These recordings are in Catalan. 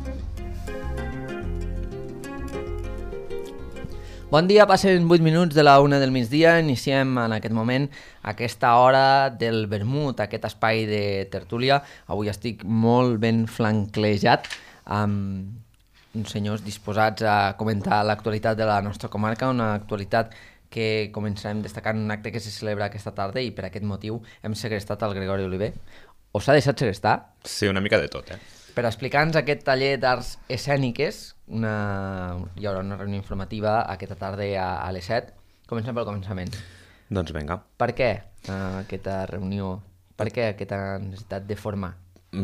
Bon dia, passen 8 minuts de la 1 del migdia. Iniciem en aquest moment aquesta hora del vermut, aquest espai de tertúlia. Avui estic molt ben flanquejat amb uns senyors disposats a comentar l'actualitat de la nostra comarca, una actualitat que començarem destacant un acte que se celebra aquesta tarda i per aquest motiu hem segrestat el Gregori Oliver. Us ha deixat segrestar? Sí, una mica de tot, Per explicar-nos aquest taller d'arts escèniques, hi haurà una reunió informativa aquesta tarda a les 7. Comencem pel començament. Doncs vinga. Per què aquesta reunió? Per què aquesta necessitat de formar?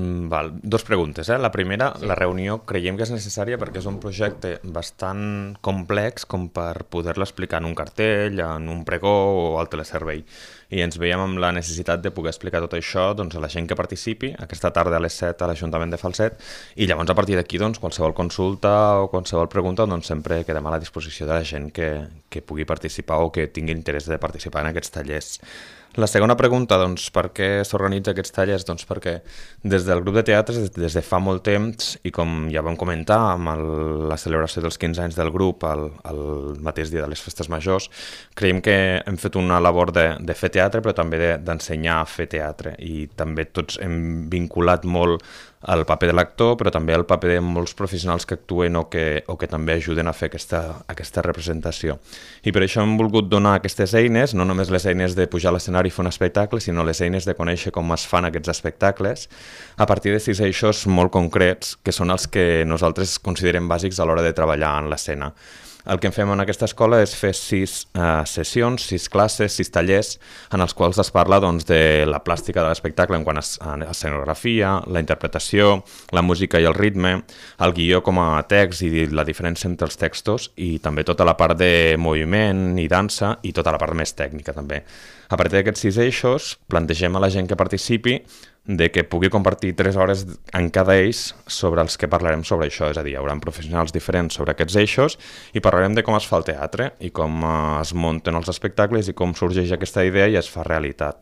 Dos preguntes. La primera, sí. La reunió creiem que és necessària perquè és un projecte bastant complex com per poder-lo explicar en un cartell, en un pregó o al teleservei. I ens veiem amb la necessitat de poder explicar tot això a la gent que participi aquesta tarda a les 7 a l'Ajuntament de Falset, i llavors a partir d'aquí qualsevol consulta o qualsevol pregunta sempre quedem a la disposició de la gent que pugui participar o que tingui interès de participar en aquests tallers. La segona pregunta, per què s'organitza aquests tallers? Perquè des del grup de teatres, des de fa molt temps, i com ja vam comentar amb la celebració dels 15 anys del grup el mateix dia de les festes majors, creiem que hem fet una labor de fer teatre, però també d'ensenyar a fer teatre, i també tots hem vinculat molt el paper de l'actor, però també el paper de molts professionals que actuen o que també ajuden a fer aquesta representació. I per això hem volgut donar aquestes eines, no només les eines de pujar a l'escenari i fer un espectacle, sinó les eines de conèixer com es fan aquests espectacles, a partir de 6 eixos molt concrets, que són els que nosaltres considerem bàsics a l'hora de treballar en l'escena. El que fem en aquesta escola és fer 6 sessions, 6 classes, 6 tallers, en els quals es parla de la plàstica de l'espectacle en quant a escenografia, la interpretació, la música i el ritme, el guió com a text i la diferència entre els textos, i també tota la part de moviment i dansa i tota la part més tècnica també. A partir d'aquests 6 eixos plantegem a la gent que participi de que pugui compartir 3 hores en cada eix sobre els que parlarem sobre això, és a dir, hi haurà professionals diferents sobre aquests eixos i parlarem de com es fa el teatre i com es munten els espectacles i com sorgeix aquesta idea i es fa realitat.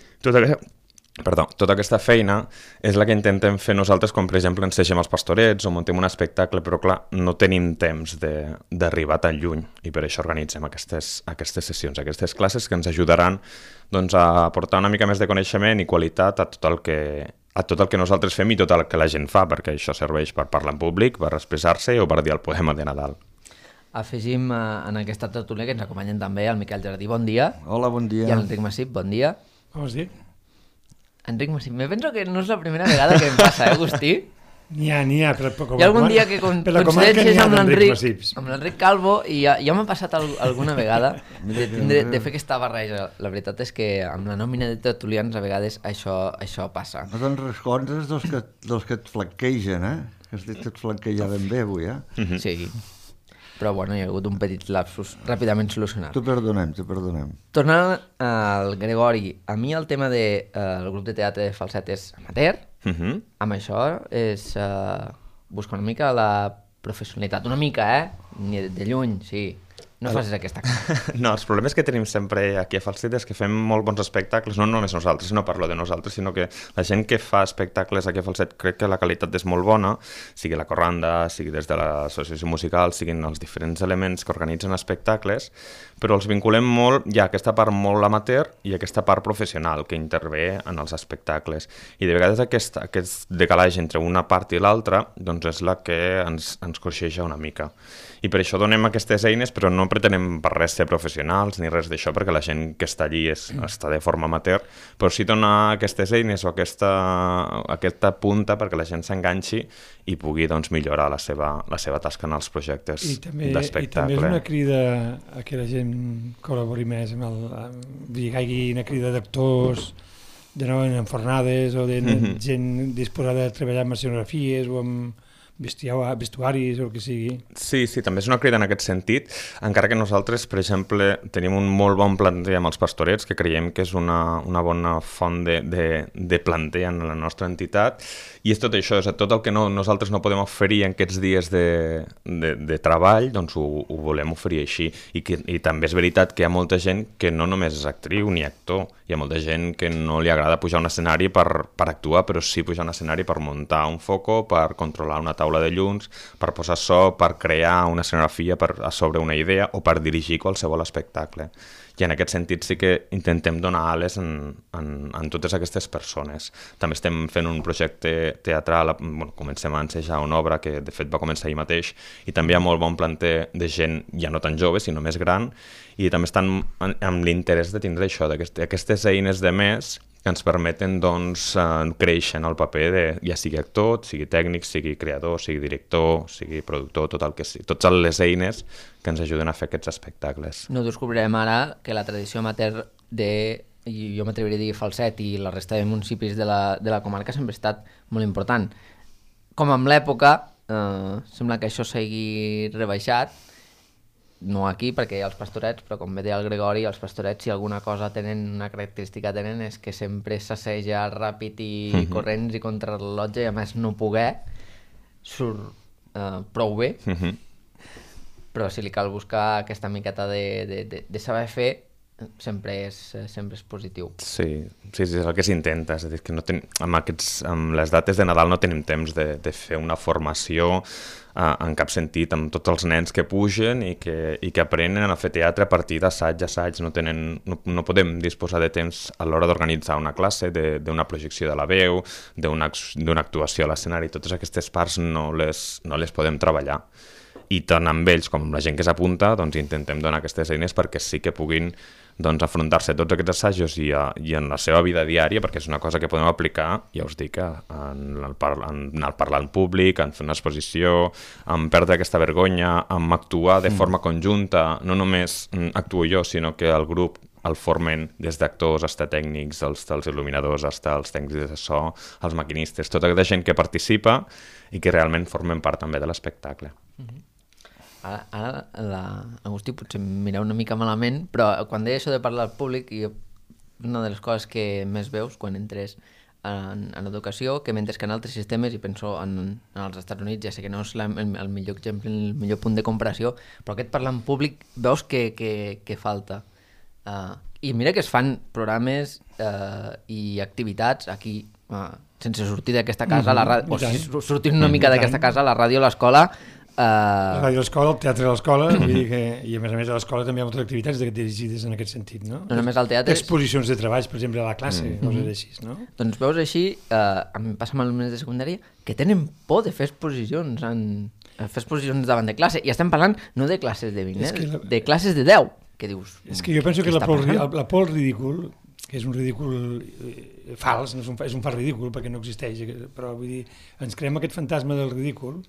Tota aquesta feina és la que intentem fer nosaltres quan, per exemple, ensegem els Pastorets o muntem un espectacle, però clar, no tenim temps d'arribar tan lluny, i per això organitzem aquestes sessions, aquestes classes que ens ajudaran a aportar una mica més de coneixement i qualitat a tot el que nosaltres fem i tot el que la gent fa, perquè això serveix per parlar en públic, per expressar-se o per dir el poema de Nadal. Afegim en aquesta tertúlia que ens acompanyen també el Miquel Jardí, bon dia. Hola, bon dia. I l'Enric Massip, bon dia. Com has dit? Enric Massip, me penso que no és la primera vegada que em passa, Agustí? N'hi ha, però... Hi ha algun dia que coincideixes amb l'Enric Calvo i ja m'ha passat alguna vegada de fer aquesta barreja. La veritat és que amb la nòmina de tertulians a vegades això passa. No te'n recordes dels que et flanquegen, Que has dit que et flanquejaven bé avui, Sí. Però bueno, hi ha hagut un petit lapsus ràpidament solucionat. T'ho perdonem. Tornant al Gregori, a mi el tema del grup de teatre de Falset és amateur. Amb això és buscar una mica la professionalitat. Una mica, ni de lluny, sí. No facis aquesta cara. No, els problemes que tenim sempre aquí a Falset és que fem molt bons espectacles, no només nosaltres, no parlo de nosaltres, sinó que la gent que fa espectacles aquí a Falset crec que la qualitat és molt bona, sigui la corranda, sigui des de l'associació musical, siguin els diferents elements que organitzen espectacles, però els vinculem molt, hi ha aquesta part molt amateur i aquesta part professional que intervé en els espectacles. I de vegades aquest decalatge entre una part i l'altra és la que ens coixeja una mica. I per això donem aquestes eines, però no pretenem per res ser professionals ni res d'això, perquè la gent que està allí està de forma amateur, però sí donar aquestes eines o aquesta punta perquè la gent s'enganxi i pugui millorar la seva tasca en els projectes d'espectacle. I també és una crida a que la gent col·labori més que hi hagi una crida d'actors en fornades o de gent disposada a treballar amb escenografies o amb vestuaris o el que sigui. Sí, també és una crida en aquest sentit, encara que nosaltres, per exemple, tenim un molt bon planter amb els Pastorets, que creiem que és una bona font de planter en la nostra entitat, i és tot això, tot el que nosaltres no podem oferir en aquests dies de treball, doncs ho volem oferir així. I també és veritat que hi ha molta gent que no només és actriu ni actor, hi ha molta gent que no li agrada pujar a un escenari per actuar, però sí pujar a un escenari per muntar un foco, per controlar una taula taula de llums, per posar so, per crear una escenografia sobre una idea o per dirigir qualsevol espectacle. I en aquest sentit sí que intentem donar ales en totes aquestes persones. També estem fent un projecte teatral, comencem a ensejar una obra que de fet va començar ahir mateix, i també hi ha molt bon planter de gent ja no tan jove, sinó més gran, i també estan amb l'interès de tindre això, d'aquestes eines de més que ens permeten doncs, créixer en el paper de ja sigui actor, sigui tècnic, sigui creador, sigui director, sigui productor, tot el que sigui, totes les eines que ens ajuden a fer aquests espectacles. No descobrirem ara que la tradició amateur jo m'atreviria a dir Falset i la resta de municipis de la comarca sempre ha estat molt important. Com amb l'època, sembla que això s'hagi rebaixat, no aquí perquè hi ha els pastorets, però com bé deia el Gregori, els pastorets si alguna cosa tenen, una característica tenen, és que sempre s'asseja ràpid i corrents i contra el rellotge, i a més no poder surt prou bé, però si li cal buscar aquesta miqueta de saber fer, sempre és positiu. Sí, és el que s'intenta, és a dir, que no amb les dates de Nadal no tenim temps de fer una formació en cap sentit, amb tots els nens que pugen i que aprenen a fer teatre a partir d'assaig. No podem disposar de temps a l'hora d'organitzar una classe, d'una projecció de la veu, d'una actuació a l'escenari. Totes aquestes parts no les podem treballar. I tant amb ells com amb la gent que s'apunta doncs intentem donar aquestes eines perquè sí que puguin doncs, afrontar-se tots aquests assajos i en la seva vida diària, perquè és una cosa que podem aplicar, ja us dic, en el parlar en públic, en fer una exposició, en perdre aquesta vergonya, en actuar de forma conjunta. No només actuo jo, sinó que el grup el formen des d'actors, fins a tècnics, dels il·luminadors, fins als tècnics de so, els maquinistes, tota aquesta gent que participa i que realment formen part també de l'espectacle. Ara l'Agustí potser em mireu una mica malament, però quan deia això de parlar al públic, una de les coses que més veus quan entres en educació, que mentre que en altres sistemes, i penso en els Estats Units, ja sé que no és el millor exemple, el millor punt de comparació, però aquest parlar en públic veus que falta. I mira que es fan programes i activitats aquí, sense sortir d'aquesta casa, o si sortir una mica d'aquesta casa, la ràdio, l'escola. La ràdio a l'escola, el teatre a l'escola, i a més a l'escola també hi ha moltes activitats dirigides en aquest sentit, no? No només al teatre. Exposicions de treballs, per exemple, a la classe, coses així, no? Doncs veus així, a mi em passa amb alumnes de secundària, que tenen por de fer exposicions davant de classe, i estem parlant no de classes de 20, de classes de 10, que dius... És que jo penso que la por al ridícul, que és un ridícul fals, és un fals ridícul perquè no existeix, però vull dir, ens creem aquest fantasma del ridícul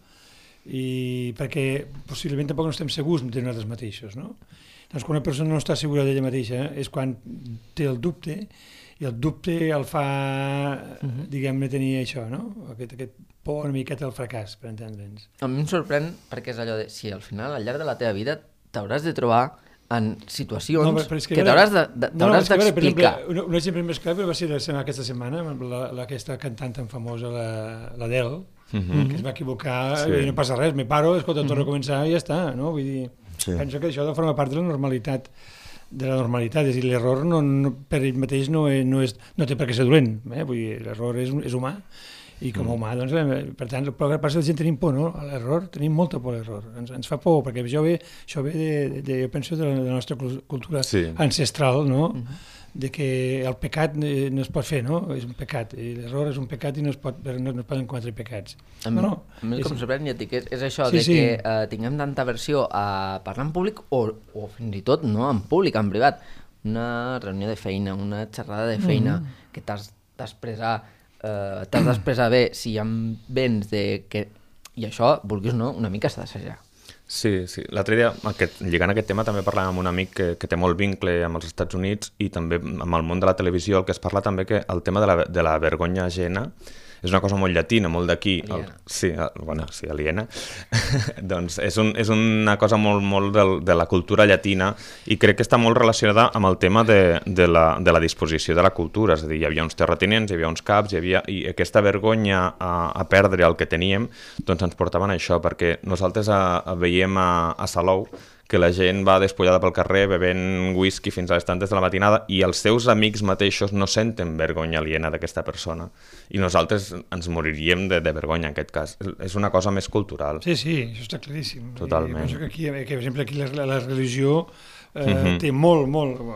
i perquè possiblement tampoc no estem segurs de nosaltres mateixos, no? Doncs quan una persona no està segura d'ella mateixa és quan té el dubte, i el dubte el fa, diguem-ne, tenir això, no? Aquest por una miqueta al fracàs, per entendre'ns. A mi em sorprèn perquè és allò de, si al final, al llarg de la teva vida, t'hauràs de trobar en situacions que t'hauràs d'explicar. Un exemple més clar va ser aquesta setmana amb aquesta cantant tan famosa, l'Adele, que es va equivocar, i no passa res, me paro, escolta, torno a començar i ja està, no? Vull dir, penso que això forma part de la normalitat, és a dir, l'error per ell mateix no té per què ser dolent, vull dir, l'error és humà, i com a humà, doncs, per tant, el que passa és que la gent tenim por, no? A l'error, tenim molta por a l'error, ens fa por, perquè això ve jo penso, de la nostra cultura ancestral, no? De que el pecat no es pot fer, no? És un pecat, i l'error és un pecat i no es poden cometre pecats. A mi com sorprèn, ja et dic, és això de que tinguem tanta aversió a parlar en públic o fins i tot no en públic, en privat. Una reunió de feina, una xerrada de feina, que t'has d'expressar bé si hi ha vents de que... I això, vulguis o no, una mica s'ha d'assajar. Sí. L'altre dia, lligant aquest tema, també parlàvem amb un amic que té molt vincle amb els Estats Units i també amb el món de la televisió, el que es parla també que el tema de la vergonya ajena és una cosa molt llatina, molt d'aquí. Aliena. Doncs és una cosa molt de la cultura llatina i crec que està molt relacionada amb el tema de la disposició de la cultura. És a dir, hi havia uns terratinents, hi havia uns caps, i aquesta vergonya a perdre el que teníem doncs ens portaven a això, perquè nosaltres veiem a Salou que la gent va despullada pel carrer bevent whisky fins a les tantes de la matinada i els seus amics mateixos no senten vergonya aliena d'aquesta persona. I nosaltres ens moriríem de vergonya en aquest cas. És una cosa més cultural. Sí, això està claríssim. Totalment. I penso que aquí, per exemple, aquí la religió té molt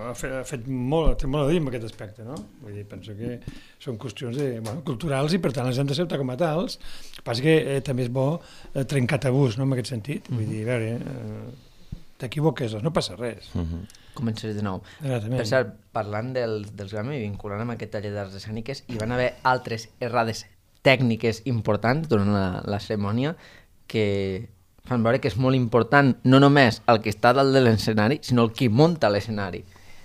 a dir en aquest aspecte, no? Vull dir, penso que són qüestions culturals i per tant les hem de acceptar com a tals. El que passa que també és bo trencar tabús, no?, en aquest sentit. Vull dir, a veure, t'equivoques, no passa res. Començaré de nou. Per cert, parlant dels Grammy, vinculant amb aquest taller d'arts escèniques, hi van haver altres errades tècniques importants durant la cerimònia que fan veure que és molt important no només el que està dalt de l'escenari, sinó el qui munta l'escenari.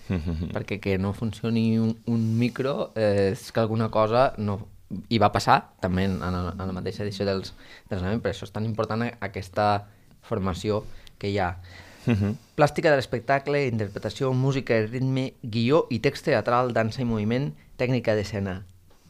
Perquè que no funcioni un micro és que alguna cosa no... I va passar també en la mateixa edició dels Grammy, per això és tan important aquesta formació que hi ha. Plàstica de l'espectacle, interpretació, música, ritme, guió i text teatral, dansa i moviment, tècnica d'escena.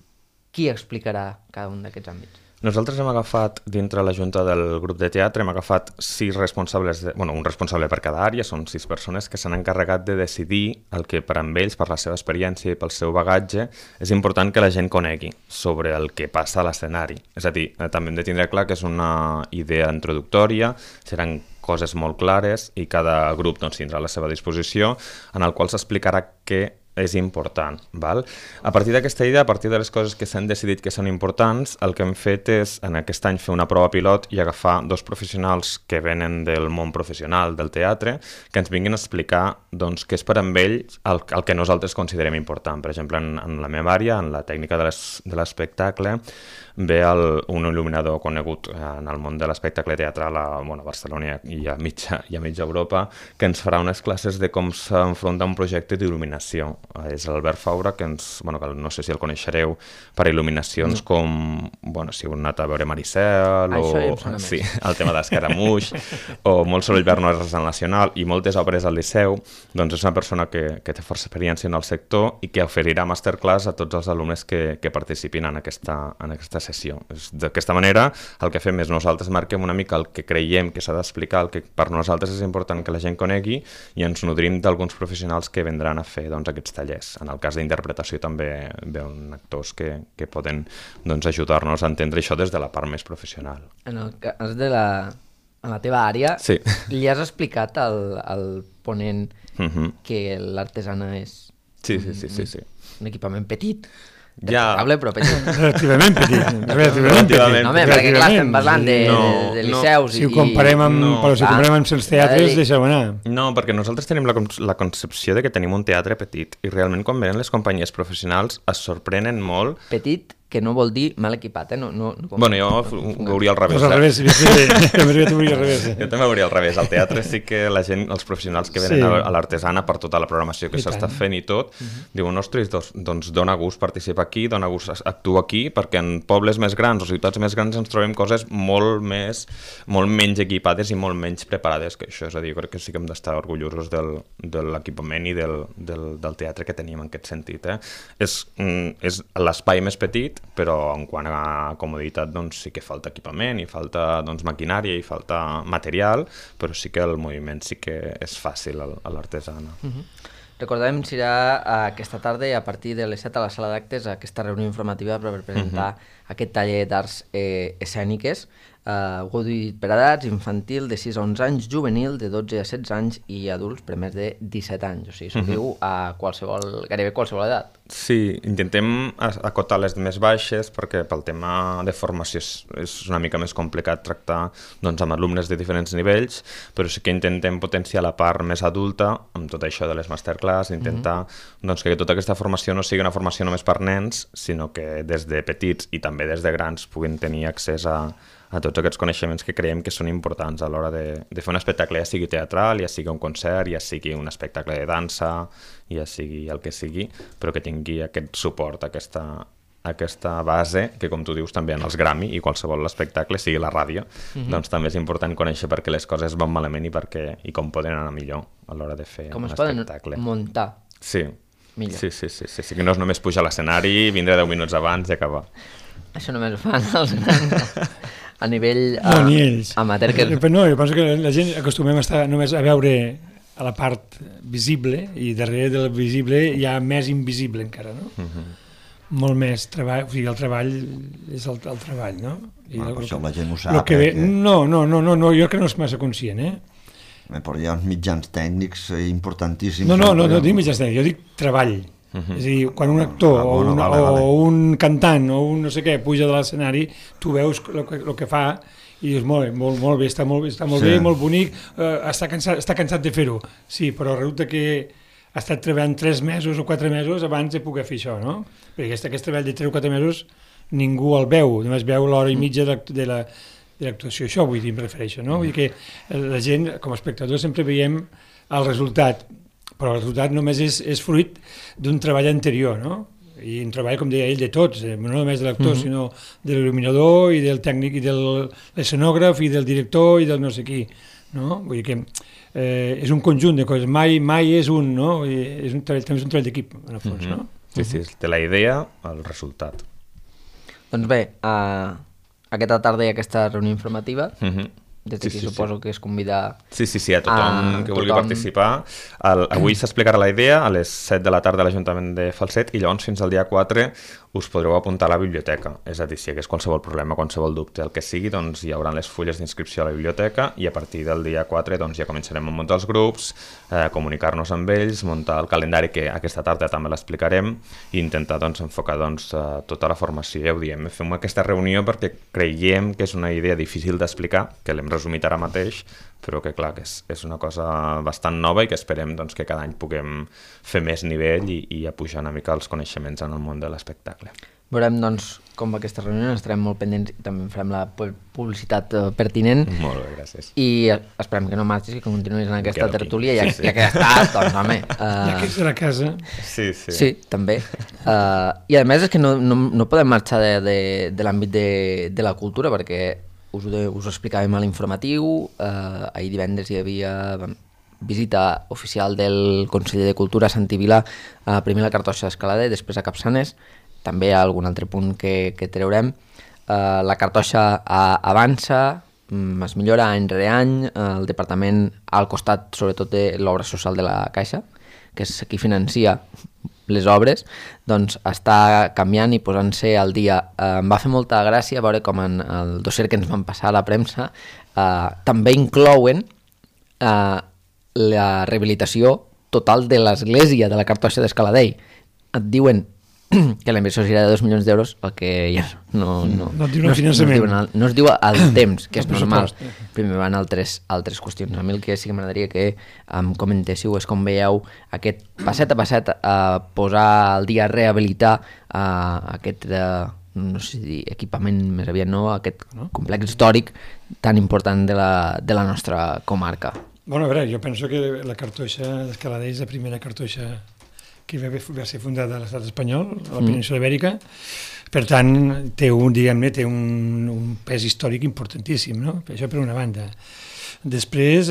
Qui explicarà cada un d'aquests àmbits? Nosaltres hem agafat, dintre la junta del grup de teatre, hem agafat 6 responsables, un responsable per cada àrea, són 6 persones que s'han encarregat de decidir el que per amb ells, per la seva experiència i pel seu bagatge, és important que la gent conegui sobre el que passa a l'escenari. És a dir, també hem de tindre clar que és una idea introductòria, seran coses molt clares i cada grup tindrà a la seva disposició en el qual s'explicarà què és important. Val? A partir d'aquesta idea, a partir de les coses que s'han decidit que són importants, el que hem fet és, en aquest any, fer una prova pilot i agafar 2 professionals que venen del món professional del teatre que ens vinguin a explicar què és per amb ells el que nosaltres considerem important. Per exemple, en la meva àrea, en la tècnica de l'espectacle, ve un il·luminador conegut en el món de l'espectacle teatral a Barcelona i a mitja Europa, que ens farà unes classes de com s'enfronta un projecte d'il·luminació. És l'Albert Faura, que no sé si el coneixereu, per il·luminacions com, si heu anat a veure Maricel, sí, el tema d'Escaramuix, o Molt soroll per no és el Nacional, i moltes obres al Liceu. Doncs és una persona que té força experiència en el sector i que oferirà masterclass a tots els alumnes que participin en aquesta sessió. D'aquesta manera, el que fem és nosaltres marquem una mica el que creiem que s'ha d'explicar, el que per nosaltres és important que la gent conegui, i ens nodrim d'alguns professionals que vendran a fer aquests tallers. En el cas d'interpretació també veuen actors que poden ajudar-nos a entendre això des de la part més professional. En el cas de la teva àrea, sí. Li has explicat al ponent que l'artesana és un equipament petit? Destacable, però petit. Relativament petit. No, perquè clar, estem parlant de liceus. Si ho comparem amb els teatres, deixeu anar. No, perquè nosaltres tenim la concepció de que tenim un teatre petit i realment quan venen les companyies professionals es sorprenen molt. Petit, que no vol dir mal equipat, jo ho veuria al revés. Jo també ho veuria al revés. Al teatre sí que la gent, els professionals que venen a l'artesana per tota la programació que s'està fent i tot, diuen, ostres, doncs dona gust participar aquí, dona gust actuar aquí, perquè en pobles més grans o ciutats més grans ens trobem coses molt menys equipades i molt menys preparades que això. És a dir, jo crec que sí que hem d'estar orgullosos de l'equipament i del teatre que tenim en aquest sentit. És l'espai més petit, però en quant a comoditat sí que falta equipament i falta maquinària i falta material, però sí que el moviment sí que és fàcil a l'artesana. Recordem, serà aquesta tarda a partir de les 7 a la sala d'actes aquesta reunió informativa per presentar aquest taller d'arts escèniques gratuït per a edats, infantil de 6 a 11 anys, juvenil de 12 a 16 anys i adults per més de 17 anys. O sigui, s'obriu a gairebé qualsevol edat. Sí, intentem acotar les més baixes perquè pel tema de formació és una mica més complicat tractar amb alumnes de diferents nivells, però sí que intentem potenciar la part més adulta amb tot això de les masterclass, intentar que tota aquesta formació no sigui una formació només per nens, sinó que des de petits i també des de grans puguin tenir accés a tots aquests coneixements que creiem que són importants a l'hora de fer un espectacle, ja sigui teatral, ja sigui un concert, ja sigui un espectacle de dansa, ja sigui el que sigui, però que tingui aquest suport, aquesta base, que com tu dius també en els Grammy i qualsevol espectacle, sigui la ràdio, doncs també és important conèixer per què les coses van malament i com poden anar millor a l'hora de fer un espectacle. Com es poden muntar millor. Sí, que no és només pujar a l'escenari, vindre 10 minuts abans i acabar. Això només ho fan els grans. a nivell No, ni ells. amateur. No, jo penso que la gent acostumem a estar només a veure a la part visible i darrere del visible hi ha més invisible encara, no? Molt més treball, o sigui, el treball és el treball, no? I Per això la gent ho sap. No, jo crec que no és massa conscient, Però hi ha uns mitjans tècnics importantíssims. No, dic mitjans tècnics, jo dic treball. És a dir, quan un actor o un cantant o un no sé què puja de l'escenari, tu veus el que fa i dius, molt bé, està molt bé, molt bonic, està cansat de fer-ho. Sí, però resulta que ha estat treballant 3 mesos o 4 mesos abans de poder fer això, no? Perquè aquest treball de 3 o 4 mesos ningú el veu, només veu l'hora i mitja de l'actuació. Això vull dir, em refereixo, no? Vull dir que la gent, com a espectador, sempre veiem el resultat, però el resultat només és fruit d'un treball anterior, no? I un treball, com deia ell, de tots, no només de l'actor, sinó de l'il·luminador i del tècnic i de l'escenògraf i del director i del no sé qui, no? Vull dir que és un conjunt de coses, mai és un, no? També és un treball d'equip, en el fons, no? Sí, de la idea al resultat. Doncs bé, aquesta tarda hi ha aquesta reunió informativa, des d'aquí suposo que es convida Sí, a tothom que vulgui participar. Avui s'explicarà la idea a les 7 de la tarda a l'Ajuntament de Falset i llavors fins al dia 4 us podreu apuntar a la biblioteca. És a dir, si hi hagués qualsevol problema, qualsevol dubte, el que sigui, doncs hi haurà les fulles d'inscripció a la biblioteca i a partir del dia 4 doncs, ja començarem a muntar els grups, comunicar-nos amb ells, muntar el calendari, que aquesta tarda també l'explicarem, i intentar doncs, enfocar tota la formació. Ja ho diem, fem aquesta reunió perquè creiem que és una idea difícil d'explicar, que l'hem resumit ara mateix, però que clar, que és una cosa bastant nova i que esperem doncs, que cada any puguem fer més nivell i a pujar una mica els coneixements en el món de l'espectacle. Veurem doncs, com va aquesta reunió, estarem molt pendents i també farem la publicitat pertinent. Molt bé, gràcies. I esperem que no marxis, que continuïs en aquesta tertúlia, ja que ja estàs, doncs home... Ja que ets a la casa... Sí, també. I a més és que no podem marxar de l'àmbit de la cultura, perquè us ho explicàvem a l'informatiu, ahir divendres hi havia visita oficial del conseller de Cultura a Sant Vila, primer a la Cartoixa d'Escalada i després a Capçanes. També hi ha algun altre punt que treurem. La Cartoixa avança, es millora any rere any, el departament al costat sobretot de l'obra social de la Caixa, que és qui financia les obres, doncs està canviant i posant-se al dia. Em va fer molta gràcia veure com en el dossier que ens van passar a la premsa també inclouen la rehabilitació total de l'església de la Cartoixa d'Escaladell. Et diuen que la inversió serà de 2 milions d'euros, el que ja no es diu el temps, que és normal. Primer van altres qüestions. A mi el que sí que m'agradaria que em comentéssiu és com veieu aquest passet a passet a posar al dia, a rehabilitar aquest no sé si equipament més aviat, no? Aquest complex històric tan important de la nostra comarca. Bueno, a veure, jo penso que la Cartoixa d'Escaladell és la primera cartoixa que va ser fundada a l'estat espanyol, a la península Ibèrica. Per tant, té un pes històric importantíssim, no? Això per una banda. Després,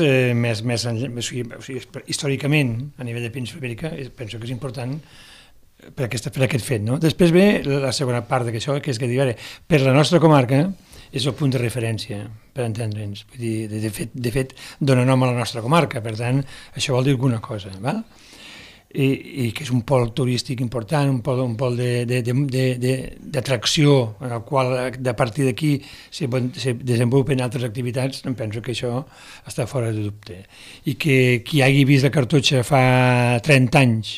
històricament, a nivell de península Ibèrica, penso que és important per aquest fet, no? Després ve la segona part d'això, que és que per la nostra comarca és el punt de referència, per entendre'ns. Vull dir, de fet, dona nom a la nostra comarca, per tant, això vol dir alguna cosa, val? I que és un pol turístic important, un pol d'atracció en el qual a partir d'aquí se desenvolupen altres activitats. Em penso que això està fora de dubte. I que qui hagi vist la Cartoixa fa 30 anys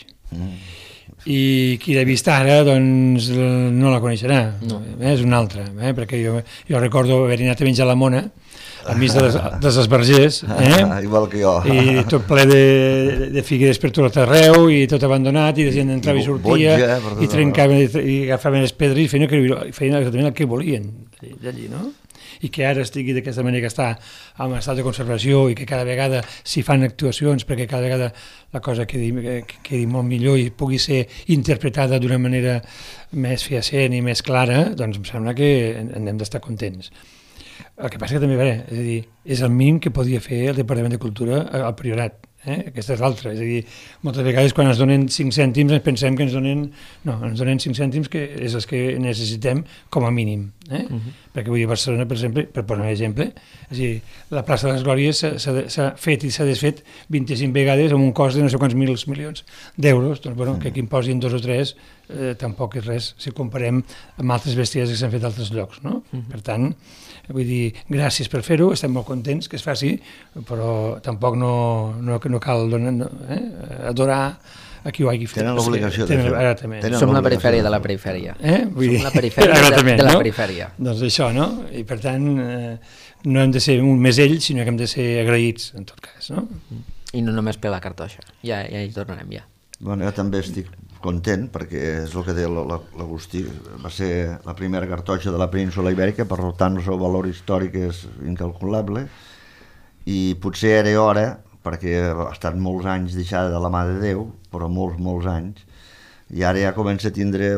i qui l'ha vist ara, doncs no la coneixerà. És una altra, perquè jo recordo haver anat a menjar la mona enmig dels esbargers, igual que jo, i tot ple de figueres per tot arreu i tot abandonat i la gent entrava i sortia i trencaven i agafaven les pedres i feien exactament el que volien d'allí, no? I que ara estigui d'aquesta manera que està en estat de conservació i que cada vegada s'hi fan actuacions perquè cada vegada la cosa quedi molt millor i pugui ser interpretada d'una manera més feacent i més clara, doncs em sembla que hem d'estar contents. El que passa que també, és a dir, és el mínim que podia fer el Departament de Cultura al Priorat. Aquesta és l'altra. És a dir, moltes vegades quan ens donen 5 cèntims ens pensem que ens donen 5 cèntims que és els que necessitem com a mínim. Perquè vull dir, a Barcelona, per exemple, per posar un exemple, és a dir, la plaça de les Glòries s'ha fet i s'ha desfet 25 vegades amb un cost de no sé quants milions d'euros, doncs bueno, que aquí em posin 2 o 3 tampoc és res si comparem amb altres bestieses que s'han fet a altres llocs, no? Per tant, vull dir, gràcies per fer-ho, estem molt contents que es faci, però tampoc no cal adorar a qui ho hagi fet. Tenen l'obligació de fer-ho. Som la perifèria de la perifèria. Som la perifèria de la perifèria. Doncs això, no? I per tant, no hem de ser un més ells, sinó que hem de ser agraïts, en tot cas, no? I no només per la cartoixa, ja hi tornarem ja. Bueno, jo també estic content, perquè és el que deia l'Agustí, va ser la primera cartoixa de la península Ibèrica, per tant el seu valor històric és incalculable, i potser era hora, perquè ha estat molts anys deixada de la mà de Déu, però molts anys, i ara ja comença a tindre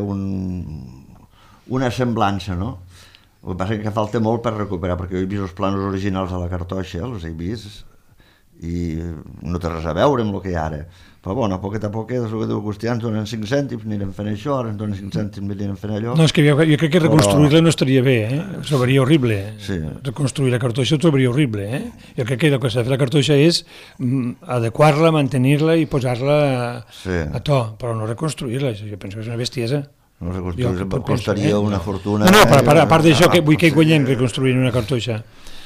una semblança, no? El que passa és que falta molt per recuperar, perquè jo he vist els plans originals de la cartoixa, els he vist, i no té res a veure amb el que hi ha ara. Però bueno, a poquet, és el que diu Agustí, ens donen 5 cèntims, anirem fent això, ara ens donen 5 cèntims, anirem fent allò. No, és que jo crec que reconstruir-la no estaria bé, ho trobaria horrible. Sí. Reconstruir la cartoixa ho trobaria horrible. Jo crec que el que s'ha de fer la cartoixa és adequar-la, mantenir-la i posar-la a to, però no reconstruir-la, jo penso que és una bestiesa. No reconstruir-la costaria una fortuna. No, però a part d'això, vull que hi guanyem reconstruint una cartoixa.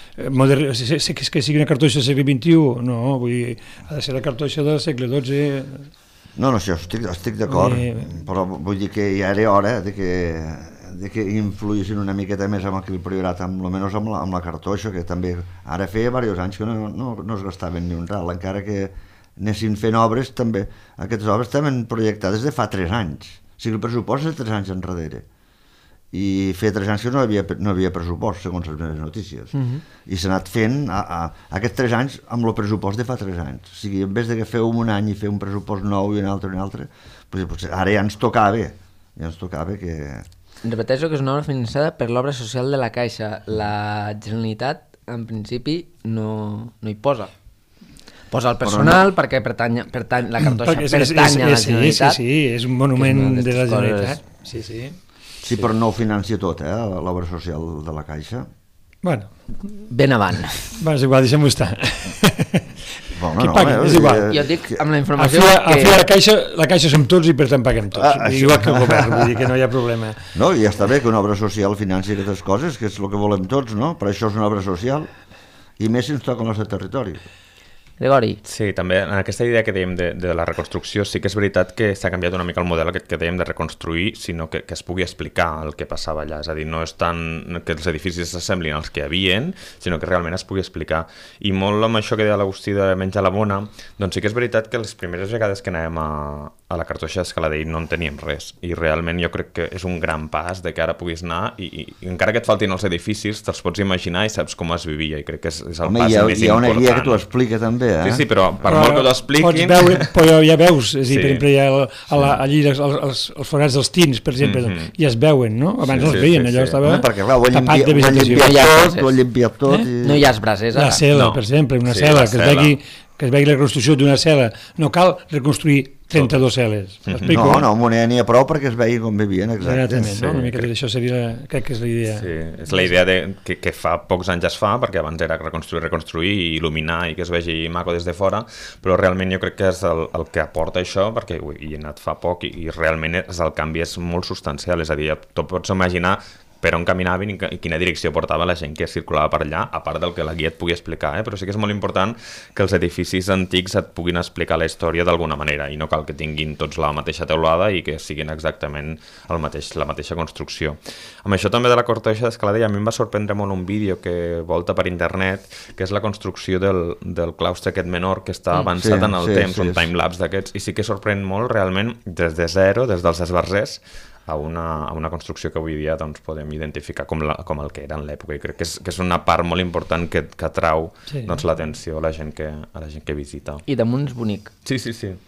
Que sigui una cartoixa del segle XXI, no, vull dir, ha de ser la cartoixa del segle XII. No, això estic d'acord, però vull dir que ja era hora de que influïssin una miqueta més amb el Priorat, almenys amb la cartoixa, que també ara feia diversos anys que no es gastaven ni un ral, encara que anessin fent obres també. Aquestes obres estaven projectades de fa 3 anys, o sigui, el pressupost és de 3 anys enrere. I feia 3 anys que no hi havia pressupost, segons les meves notícies. I s'ha anat fent aquests 3 anys amb el pressupost de fa 3 anys. O sigui, en vez de que feu un any i fer un pressupost nou i un altre, doncs ara ja ens tocava que... Repeteixo que és una obra finançada per l'obra social de la Caixa. La Generalitat, en principi, no hi posa. Posa el personal perquè pertany la cartoixa pertany a la Generalitat. Sí, és un monument de la Generalitat. Sí. Sí, però no ho financia tot, l'obra social de la Caixa. Bueno. Ben avant. És igual, deixem-ho estar. Bueno, és igual. Jo dic amb la informació que... La Caixa som tots i per tant paguem tots. Igual que el govern, vull dir que no hi ha problema. No, i ja està bé que una obra social financi aquestes coses, que és el que volem tots, no? Per això és una obra social, i més si ens toca el nostre territori. Gregori. Sí, també en aquesta idea que dèiem de la reconstrucció sí que és veritat que s'ha canviat una mica el model aquest que dèiem de reconstruir, sinó que es pugui explicar el que passava allà. És a dir, no és tant que els edificis s'assemblin als que hi havien, sinó que realment es pugui explicar. I molt amb això que deia l'Agustí de menjar la bona, doncs sí que és veritat que les primeres vegades que anàvem a la cartoixa d'Escaladell no en teníem res. I realment jo crec que és un gran pas de que ara puguis anar i encara que et faltin els edificis, te'ls pots imaginar i saps com es vivia. I crec que és el pas més important. Hi ha una guia que t'ho explica també. Sí, però per molt que ho expliquin... Pots veure, però ja veus, és a dir, per exemple, ja allí els forats dels tins, per exemple, ja es veuen, no? Abans no es veien, allò estava tapat de vegetació. Ho han limpiat tot. No hi ha brases, ara. La cel·la, per exemple, una cel·la, que es vegi la reconstrucció d'una cel·la. No cal reconstruir 32 cel·les. No, n'hi ha prou perquè es vegi com vivien, exactament. Una mica d'això seria, crec que és la idea. Sí, és la idea que fa pocs anys es fa, perquè abans era reconstruir i il·luminar i que es vegi maco des de fora, però realment jo crec que és el que aporta això, perquè hi he anat fa poc i realment el canvi és molt substancial, és a dir, tu pots imaginar per on caminaven i quina direcció portava la gent que circulava per allà, a part del que la guia et pugui explicar, però sí que és molt important que els edificis antics et puguin explicar la història d'alguna manera, i no cal que tinguin tots la mateixa teulada i que siguin exactament la mateixa construcció. Amb això també de la cartoixa d'Escaladell, a mi em va sorprendre molt un vídeo que volta per internet, que és la construcció del claustre aquest menor, que està avançat en el temps, un timelapse d'aquests, i sí que sorprèn molt realment des de zero, des dels esbarzers, a una construcció que avui dia doncs, podem identificar com el que era en l'època, i crec que és una part molt important que atrau l'atenció a la gent que visita. I damunt és bonic. Sí.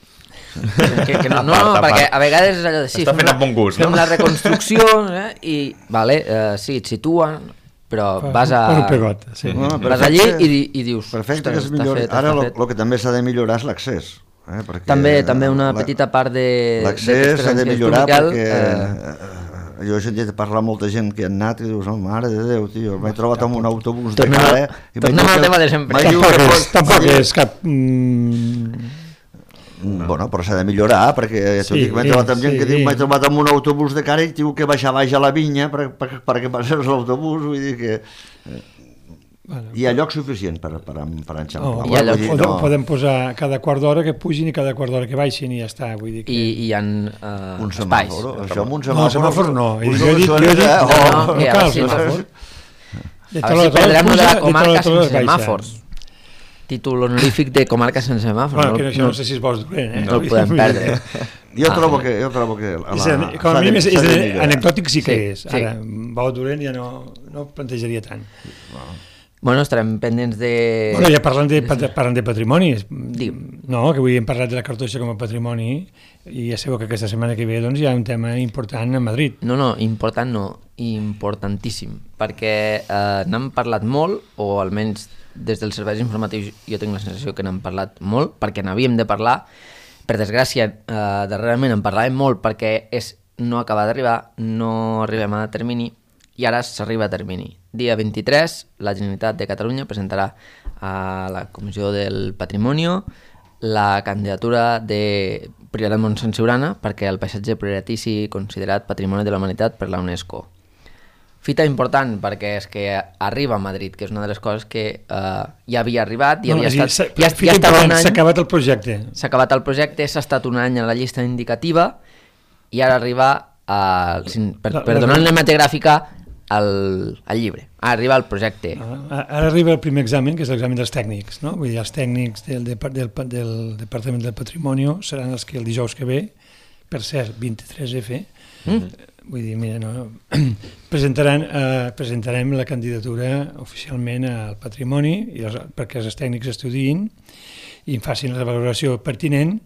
Que no, perquè a vegades és allò de... Està fent amb bon gust, no? Fem la reconstrucció i, sí, et situa, però vas allí i dius... Perfecte, que es millori. Ara el que també s'ha de millorar és l'accés. També una petita part de l'accés s'ha de millorar perquè jo he sentit parlar molta gent que han anat i dius, oh, mare de Déu, tio, m'he trobat amb un autobús de cara. Tornem al tema de sempre. Tampoc és cap... Bueno, però s'ha de millorar, perquè m'he trobat amb gent que diu, m'he trobat amb un autobús de cara i diu que baixar baix a la vinya perquè passés l'autobús, vull dir que... Hi ha lloc suficient per enxamplar. Podem posar cada quart d'hora que pugin i cada quart d'hora que baixin i ja està. Vull dir que... I hi ha un espais. Això amb un semàfor no. Jo he dit no cal semàfor. A veure si perdrem de la comarca sense semàfors. Títol honorífic de comarca sense semàfors. Bueno, que no sé si es vols dolent, no el podem perdre. Jo trobo que... Com a mínim és anecdòtic sí que és. Ara, bo dolent ja no plantejaria tant. Bueno, estarem pendents de... Bueno, ja parlant de patrimoni, no, que avui hem parlat de la cartoixa com a patrimoni i ja sabeu que aquesta setmana que ve doncs, hi ha un tema important a Madrid. No, important no, importantíssim, perquè n'hem parlat molt, o almenys des dels serveis informatius jo tinc la sensació que n'hem parlat molt, perquè n'havíem de parlar. Per desgràcia, darrerament en parlàvem molt perquè no acaba d'arribar, no arribem a termini, i ara s'arriba a termini. Dia 23, la Generalitat de Catalunya presentarà a la Comissió del Patrimoni la candidatura de Priorat Montsant Siurana perquè el paisatge priorat sigui considerat Patrimoni de la Humanitat per la UNESCO. Fita important perquè és que arriba a Madrid, que és una de les coses que ja havia arribat, ja estava un any... S'ha acabat el projecte. S'ha acabat el projecte, s'ha estat un any a la llista indicativa i ara arriba, per donar una imatge gràfica, al llibre. Arriba el projecte. Ara arriba el primer examen, que és l'examen dels tècnics, no? Vull dir, els tècnics del Departament del Patrimoni seran els que el dijous que ve, per cert, 23F, vull dir, mira, presentarem la candidatura oficialment al Patrimoni perquè els tècnics estudiïn i facin la valoració pertinent,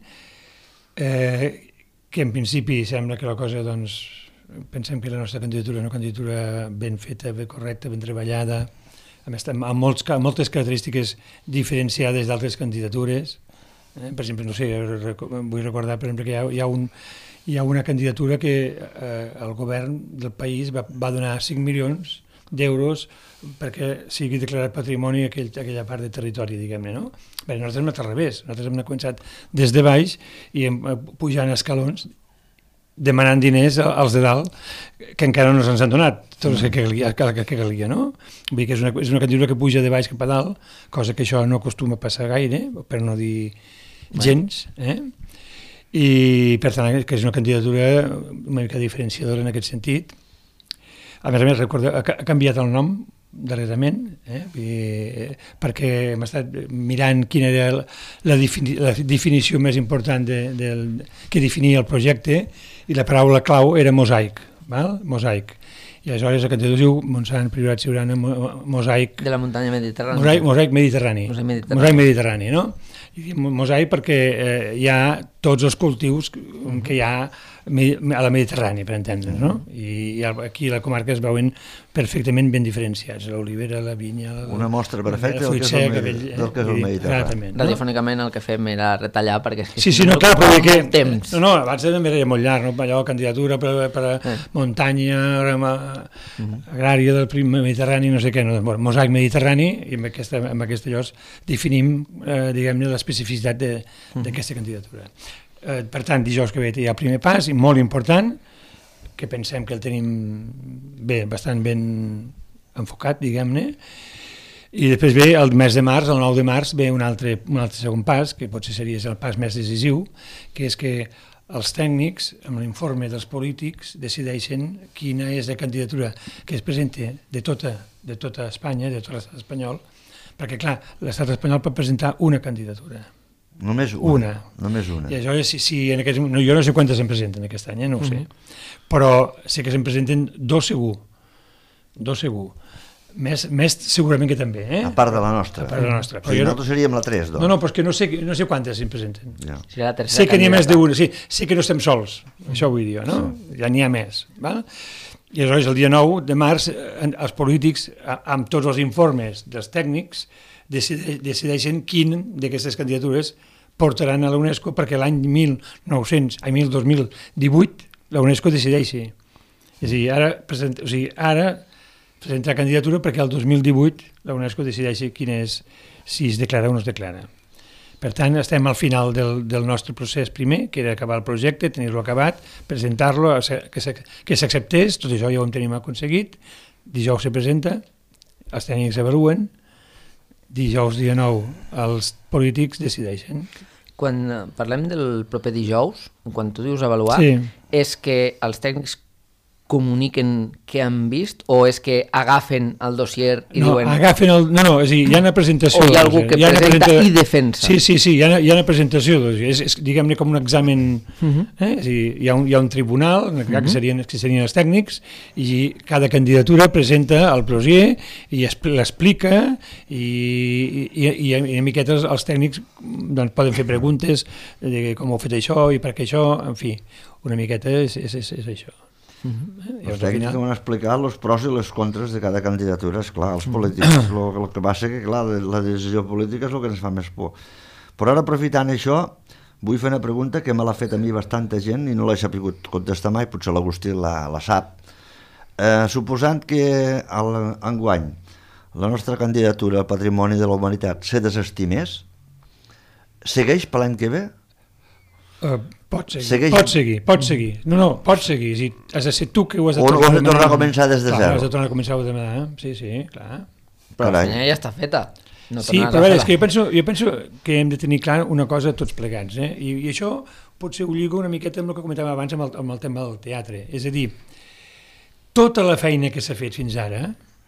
que en principi sembla que la cosa, doncs, pensem que la nostra candidatura és una candidatura ben feta, ben correcta, ben treballada, a més amb moltes característiques diferenciades d'altres candidatures. Per exemple, no sé, vull recordar per exemple, que hi ha una candidatura que el govern del país va donar 5 milions d'euros perquè sigui declarat patrimoni aquella part de territori, diguem-ne, no? Bé, nosaltres hem anat al revés, nosaltres hem començat des de baix i pujant escalons demanant diners als de dalt que encara no se'ns han donat, tot el que calia, no? Vull dir que és una candidatura que puja de baix cap a dalt, cosa que això no acostuma a passar gaire, per no dir gens, i per tant que és una candidatura una mica diferenciadora en aquest sentit. A més, recorda, ha canviat el nom darrerament, perquè hem estat mirant quina era la definició més important que definia el projecte, i la paraula clau era mosaic, mosaic. I aleshores la candidatura diu Montsant Priorat Siurana mosaic... De la muntanya mediterrània. Mosaic mediterrani, no? I mosaic perquè hi ha tots els cultius que hi ha a la Mediterrània, per entendre'ns, no? I aquí a la comarca es veuen perfectament ben diferenciats, l'olivera, la vinya... Una mostra perfecta del que és el Mediterrani. Radiofònicament el que fem era retallar perquè... Sí, no, clar, però que... No, abans era molt llarg, no? Allò, candidatura per a muntanya, agrària del Mediterrani, no sé què, mosaic mediterrani, i amb aquesta llavors definim, diguem-ne, l'especificitat d'aquesta candidatura. Per tant, dijous que ve hi ha el primer pas, i molt important, que pensem que el tenim bastant ben enfocat, diguem-ne, i després ve el mes de març, el 9 de març, ve un altre segon pas, que potser seria el pas més decisiu, que és que els tècnics, amb l'informe dels polítics, decideixen quina és la candidatura que es presenta de tota Espanya, de tot l'estat espanyol, perquè, clar, l'estat espanyol pot presentar una candidatura. Només una. I aleshores, jo no sé quantes se'n presenten aquest any, no ho sé, però sé que se'n presenten dos segur. Més segurament que també. A part de la nostra. Nosaltres seríem la 3, doncs. No, però és que no sé quantes se'n presenten. Serà la tercera. Sé que n'hi ha més d'una, sé que no estem sols, això vull dir, no? Ja n'hi ha més. I aleshores, el dia 9 de març, els polítics, amb tots els informes dels tècnics, decideixen quin d'aquestes candidatures portaran a la UNESCO perquè l'any 2018 la UNESCO decideixi. És a dir, ara presentar candidatura perquè el 2018 la UNESCO decideixi si es declara o no es declara. Per tant, estem al final del nostre procés primer, que era acabar el projecte, tenir-lo acabat, presentar-lo, que s'acceptés, tot això ja ho tenim aconseguit, dijous se presenta, els tècnics avaluen, dijous dia 9 els polítics decideixen. Quan parlem del proper dijous, quan tu dius avaluar, és que els tècnics comuniquen què han vist o és que agafen el dossier i diuen... No, és a dir, hi ha una presentació... O hi ha algú que presenta i defensa. Sí, hi ha una presentació, és diguem-ne com un examen, és a dir, hi ha un tribunal, que serien els tècnics, i cada candidatura presenta el dossier i l'explica i una miqueta els tècnics poden fer preguntes de com heu fet això i per què això, en fi, una miqueta és això. Els tècnics van explicar els pros i les contres de cada candidatura. Esclar, els polítics, el que va ser que clar, la decisió política és el que ens fa més por. Però ara, aprofitant això, vull fer una pregunta que me l'ha fet a mi bastanta gent i no l'he sabut contestar mai, potser l'Agustí la sap. Suposant que enguany la nostra candidatura al Patrimoni de la Humanitat se desestimés, segueix per l'any que ve? Pot seguir. No, pot seguir. Has de ser tu que ho has de tornar a començar des de zero. Has de tornar a començar a demanar, sí, clar. Però la feina ja està feta. Sí, però a veure, és que jo penso que hem de tenir clar una cosa tots plegats, i això potser ho lligo una miqueta amb el que comentàvem abans amb el tema del teatre. És a dir, tota la feina que s'ha fet fins ara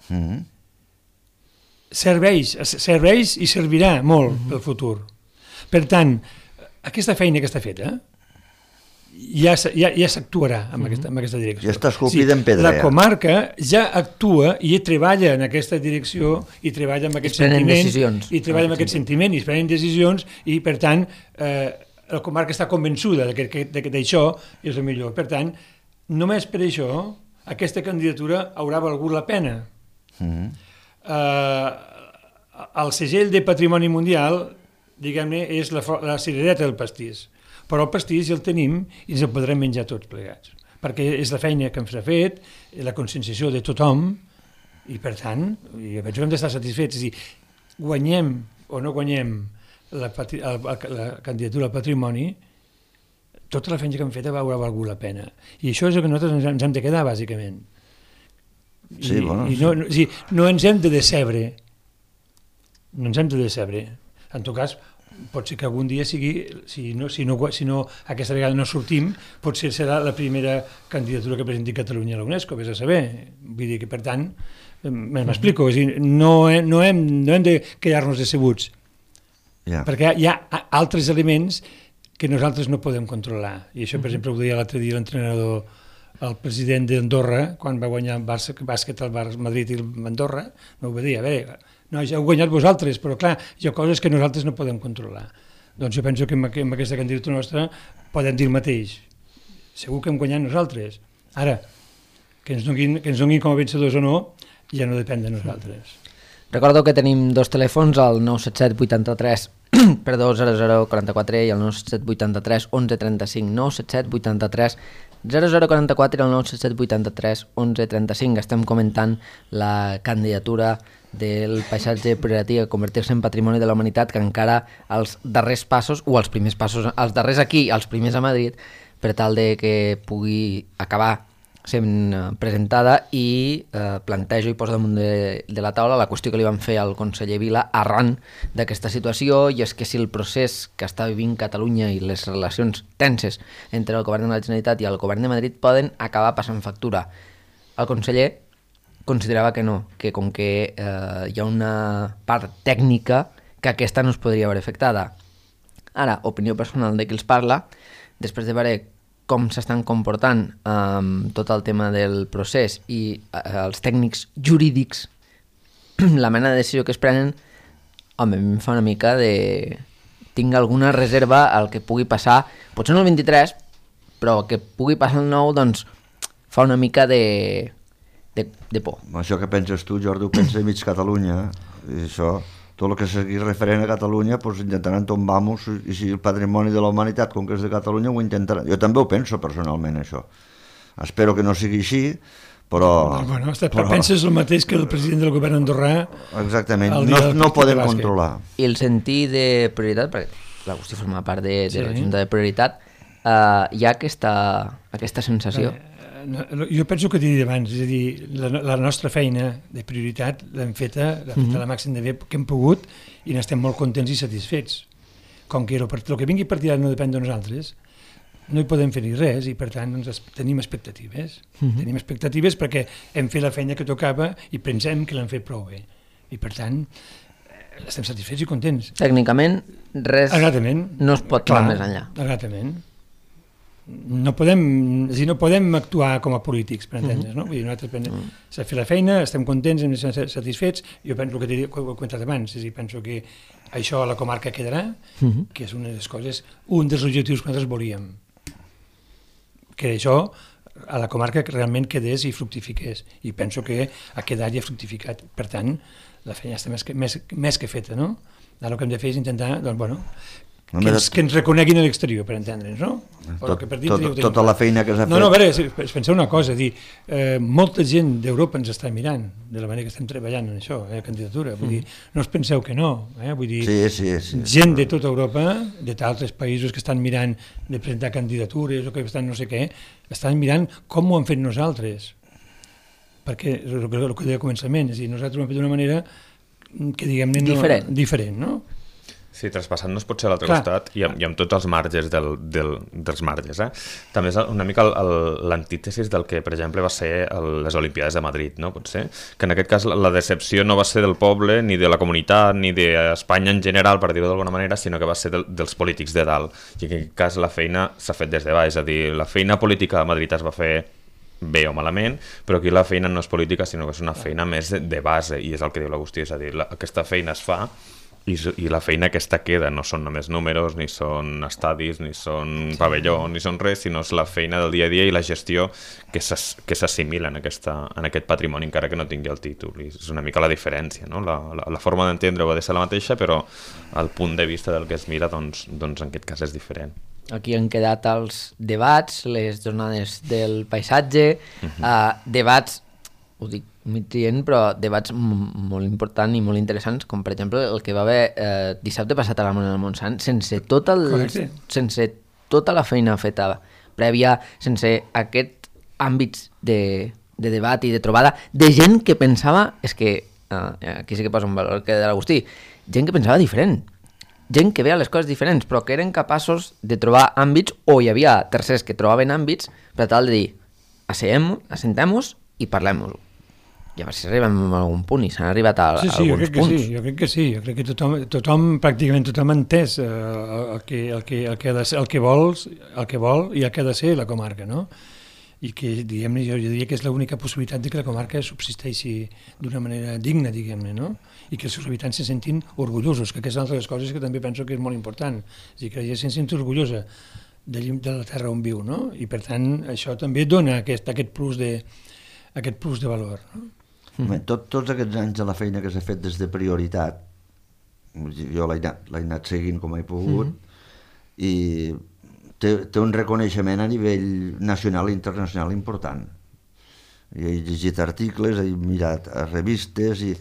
serveix i servirà molt pel futur. Per tant, aquesta feina que està feta ja s'actuarà en aquesta direcció. Ja està esculpida en pedra. La comarca ja actua i treballa en aquesta direcció i treballa amb aquest sentiment i treballa amb aquest sentiment i es prenen decisions i per tant la comarca està convençuda que d'això és el millor. Per tant, només per això aquesta candidatura haurà valgut la pena. El segell de Patrimoni Mundial, diguem-ne, és la cirereta del pastís. Però el pastís ja el tenim i ens el podrem menjar tots plegats. Perquè és la feina que ens ha fet, la conscienciació de tothom, i per tant, jo penso que hem d'estar satisfets. És a dir, guanyem o no guanyem la candidatura al patrimoni, tota la feina que hem fet haurà valgut la pena. I això és el que nosaltres ens hem de quedar, bàsicament. I no ens hem de decebre. No ens hem de decebre. En tot cas, pot ser que algun dia sigui, si no aquesta vegada no sortim, potser serà la primera candidatura que presenti Catalunya a la UNESCO, vés a saber. Vull dir que, per tant, m'explico, no hem de quedar-nos decebuts, perquè hi ha altres elements que nosaltres no podem controlar. I això, per exemple, ho deia l'altre dia l'entrenador, el president d'Andorra, quan va guanyar el bàsquet al Madrid i l'Andorra, no ho va dir, a veure, no, ja heu guanyat vosaltres, però clar, hi ha coses que nosaltres no podem controlar. Doncs jo penso que amb aquesta candidatura nostra podem dir el mateix. Segur que hem guanyat nosaltres. Ara, que ens donin com a vencedors o no, ja no depèn de nosaltres. Recordo que tenim dos telèfons, el 977 83 0044 i el 977 83 1135, 977 83 0044 i el 977 83 1135. Estem comentant la candidatura del paisatge prioritari a convertir-se en patrimoni de la humanitat, que encara els darrers passos, o els primers passos, els darrers aquí, els primers a Madrid, per tal de que pugui acabar sent presentada, i plantejo i poso damunt de la taula la qüestió que li van fer al conseller Vila arran d'aquesta situació, i és que si el procés que està vivint Catalunya i les relacions tenses entre el govern de la Generalitat i el govern de Madrid poden acabar passant factura. El conseller considerava que no, que com que hi ha una part tècnica que aquesta no es podria veure afectada. Ara, opinió personal de qui els parla, després de veure com s'estan comportant tot el tema del procés i els tècnics jurídics, la mena de decisió que es prenen, home, a mi em fa una mica de... Tinc alguna reserva al que pugui passar, potser no el 23, però que pugui passar el 9, doncs fa una mica de por. Això que penses tu, Jordi, ho pensa mig Catalunya, i això... Tot el que sigui referent a Catalunya, doncs intentaran tombar-nos, i si el patrimoni de la humanitat, com que és de Catalunya, ho intentaran. Jo també ho penso personalment, això. Espero que no sigui així, però... Penses el mateix que el president del govern andorrà... Exactament, no podem controlar. I el sentir de prioritat, perquè l'Agustí forma part de la Junta de Prioritat, hi ha aquesta sensació? Jo penso que t'he dit abans, és a dir, la nostra feina de prioritat l'hem feta la màxim de bé que hem pogut i n'estem molt contents i satisfets. Com que el que vingui per tirar no depèn de nosaltres, no hi podem fer ni res i per tant tenim expectatives. Tenim expectatives perquè hem fet la feina que tocava i pensem que l'hem fet prou bé. I per tant, estem satisfets i contents. Tècnicament, res no es pot anar més enllà. Exactament. No podem actuar com a polítics, per entendre's, no? Vull dir, nosaltres s'ha fet la feina, estem contents, estem satisfets, jo penso que ho he comentat abans, és a dir, penso que això a la comarca quedarà, que és una de les coses, un dels objectius que nosaltres volíem, que això a la comarca realment quedés i fructifiqués, i penso que ha quedat i ha fructificat, per tant, la feina està més que feta, no? Ara el que hem de fer és intentar, doncs, bueno, que ens reconeguin a l'exterior, per entendre'ns, no? Tota la feina que s'ha fet... No, a veure, penseu una cosa, dir, molta gent d'Europa ens està mirant de la manera que estem treballant en això, la candidatura, vull dir, no us penseu que no, vull dir, gent de tota Europa, d'altres països que estan mirant de presentar candidatures o que estan no sé què, estan mirant com ho han fet nosaltres, perquè el que deia al començament, és a dir, nosaltres ho hem fet d'una manera que diguem-ne diferent, no? Sí, traspassant-nos potser a l'altre costat i amb tots els marges dels marges. També és una mica l'antítesis del que, per exemple, va ser les Olimpiades de Madrid, no? Potser que en aquest cas la decepció no va ser del poble, ni de la comunitat, ni d'Espanya en general, per dir-ho d'alguna manera, sinó que va ser dels polítics de dalt. I en aquest cas la feina s'ha fet des de baix, és a dir, la feina política a Madrid es va fer bé o malament, però aquí la feina no és política, sinó que és una feina més de base, i és el que diu l'Agustí, és a dir, aquesta feina es fa i la feina aquesta queda, no són només números, ni són estadis, ni són pavellons, ni són res, sinó és la feina del dia a dia i la gestió que s'assimila en aquest patrimoni, encara que no tingui el títol. I és una mica la diferència, no? La forma d'entendre ha de ser la mateixa, però el punt de vista del que es mira, doncs en aquest cas és diferent. Aquí han quedat els debats, les jornades del paisatge, debats, ho dic mitrient, però debats molt importants i molt interessants, com per exemple el que va haver dissabte passat a la Mona del Montsant, sense tota la feina feta prèvia, sense aquests àmbits de debat i de trobada, de gent que pensava, és que aquí sí que posa un valor que de l'Agustí, gent que pensava diferent, gent que veia les coses diferents, però que eren capaços de trobar àmbits, o hi havia tercers que trobaven àmbits, per tal de dir, assentem-nos i parlem-ho. I a veure si arribem a algun punt, i s'han arribat a alguns punts. Jo crec que sí, jo crec que pràcticament tothom ha entès el que vol i el que ha de ser la comarca, no? I que, diguem-ne, jo diria que és l'única possibilitat de que la comarca subsisteixi d'una manera digna, diguem-ne, no? I que els seus habitants se sentin orgullosos, que és una de les coses que també penso que és molt important, és a dir, que la gent se senti orgullosa de la terra on viu, no? I per tant, això també dona aquest plus de valor, no? Tots aquests anys de la feina que s'ha fet des de prioritat, jo l'he anat seguint com he pogut, i té un reconeixement a nivell nacional i internacional important. He llegit articles, he mirat revistes, i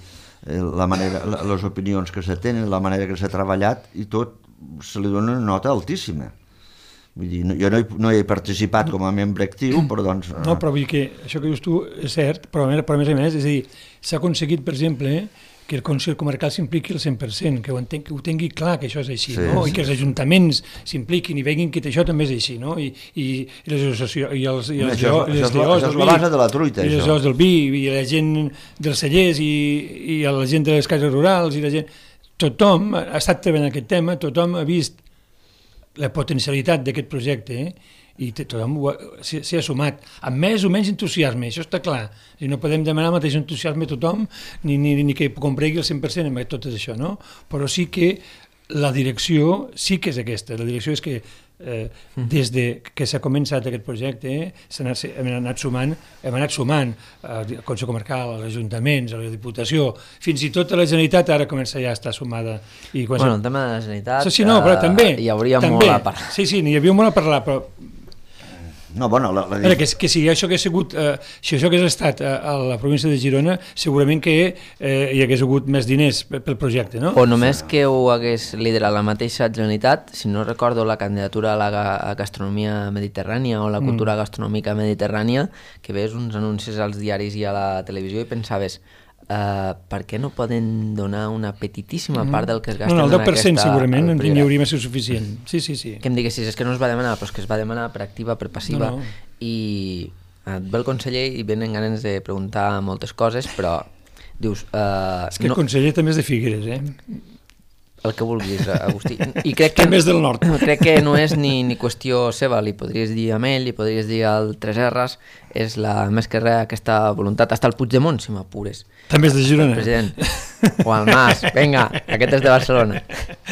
les opinions que se tenen, la manera que s'ha treballat, i tot se li dona una nota altíssima. Vull dir, jo no he participat com a membre actiu, però doncs... No, però vull dir que això que dius tu és cert, però a més a més, és a dir, s'ha aconseguit, per exemple, que el Consell Comarcal s'impliqui al 100%, que ho tingui clar que això és així, no? I que els ajuntaments s'impliquin i veguin que això també és així, no? I les associacions... Això és la base de la truita, això. I les jocs del vi, i la gent dels cellers, i la gent de les cases rurals, i la gent... Tothom ha estat treballant aquest tema, tothom ha vist la potencialitat d'aquest projecte i tothom s'hi ha sumat amb més o menys entusiasme, això està clar, i no podem demanar el mateix entusiasme a tothom ni que compregui el 100% amb tot això, no? Però sí que la direcció sí que és aquesta, la direcció és que des que s'ha començat aquest projecte hem anat sumant al Consell Comarcal, als ajuntaments, a la Diputació, fins i tot a la Generalitat ara comença ja a estar sumada. Bueno, el tema de la Generalitat sí, no, però també, hi hauria molt a parlar. Sí, n'hi havia molt a parlar, però No, bueno, que si això hagués sigut, si això hagués estat a la província de Girona, segurament que hi hagués hagut més diners pel projecte, no? O només que ho hagués liderat la mateixa Generalitat, si no recordo la candidatura a la gastronomia mediterrània o la cultura gastronòmica mediterrània, que veus uns anuncis als diaris i a la televisió i pensaves, per què no poden donar una petitíssima part del que es gasten el en aquesta... El 10% segurament n'hi hauria més que suficient. Sí. Que em diguessis, és que no es va demanar, però és que es va demanar per activa, per passiva, i et ve el conseller i venen ganes de preguntar moltes coses, però dius... És que el conseller també és de Figueres, El que vulguis, Agustí. I crec que també és del nord. Crec que no és ni qüestió seva, li podries dir a ell, li podries dir al 3Rs, és més que res aquesta voluntat, hasta el Puigdemont, si m'apures. També és de Girona. President. O al Mas, vinga, aquest és de Barcelona.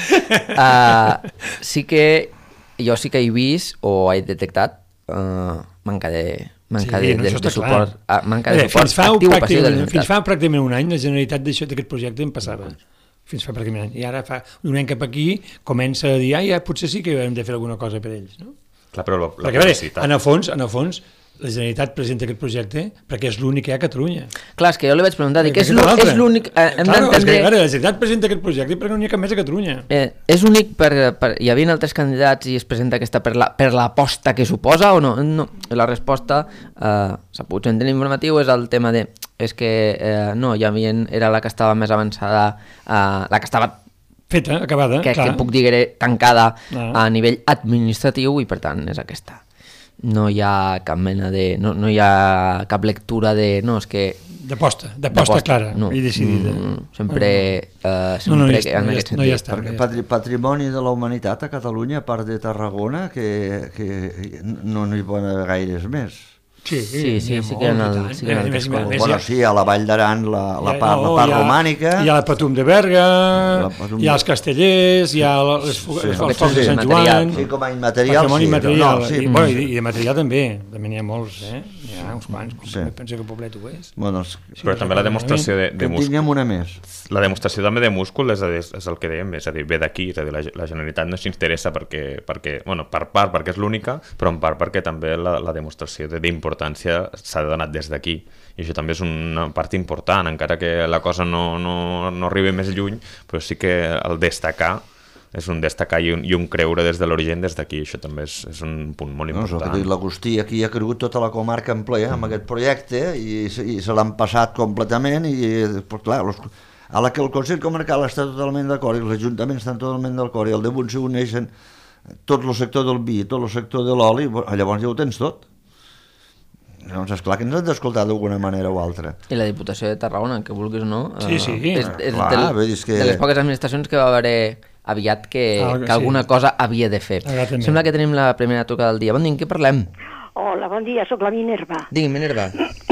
Jo sí que he vist o he detectat manca de suport, manca de suport actiu o passiu de les entitats. Fins fa pràcticament un any la Generalitat d'aquest projecte en passava. Fins fa pràcticament un any. I ara fa un any cap aquí comença a dir potser sí que hem de fer alguna cosa per ells, no? Clar, però perquè, a veure, en el fons, la Generalitat presenta aquest projecte perquè és l'únic que hi ha a Catalunya. Clar, és que jo li vaig preguntar, dic, és l'únic... La Generalitat presenta aquest projecte perquè no n'hi ha cap més a Catalunya. És únic hi havia altres candidats i es presenta aquesta per l'aposta que suposa o no? No, la resposta, s'ha pogut sentir l'informatiu, és el tema de... És que no, era la que estava més avançada, la que estava feta, acabada, que puc dir que era tancada a nivell administratiu i per tant és aquesta. No hi ha cap mena de... No hi ha cap lectura de... No, és que... D'aposta clara i decidida. Sempre en aquest sentit. Perquè patrimoni de la humanitat a Catalunya, a part de Tarragona, que no hi poden haver gaires més. Sí, que en el bueno, sí, a la Vall d'Aran la part romànica, hi ha la Patum de Berga, hi ha els castellers, hi ha els focs de Sant Joan, com a immaterial, i de material també n'hi ha molts, n'hi ha uns quants, penso que Poblet ho és. Però també la demostració de múscul. Tinguem una més. La demostració també de múscul és el que dèiem, és a dir, ve d'aquí, és a dir, la Generalitat no s'interessa perquè bueno, per part perquè és l'única, però en part perquè també la demostració d'importància s'ha donat des d'aquí, i això també és una part important, encara que la cosa no arribi més lluny, però sí que el destacar és un destacar i un creure des de l'origen des d'aquí, això també és un punt molt important. L'Agustí aquí ha cregut tota la comarca en ple amb aquest projecte i se l'han passat completament i clar, a la que el Consell Comarcal està totalment d'acord i els ajuntaments estan totalment d'acord i al damunt s'hi uneixen tot el sector del vi, tot el sector de l'oli, llavors ja ho tens tot. Doncs esclar que ens han d'escoltar d'alguna manera o altra. I la Diputació de Tarragona, que vulguis o no, és de les poques administracions que va haver aviat que alguna cosa havia de fer. Sembla que tenim la primera trucada del dia. Bon dia, en què parlem? Hola, bon dia, sóc la Minerva. Digui, Minerva.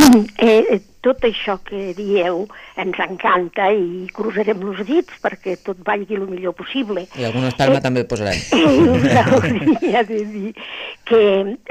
Tot això que dieu ens encanta i cruzarem els dits perquè tot vagi el millor possible. I alguna espelma també posarem. Hauria de dir que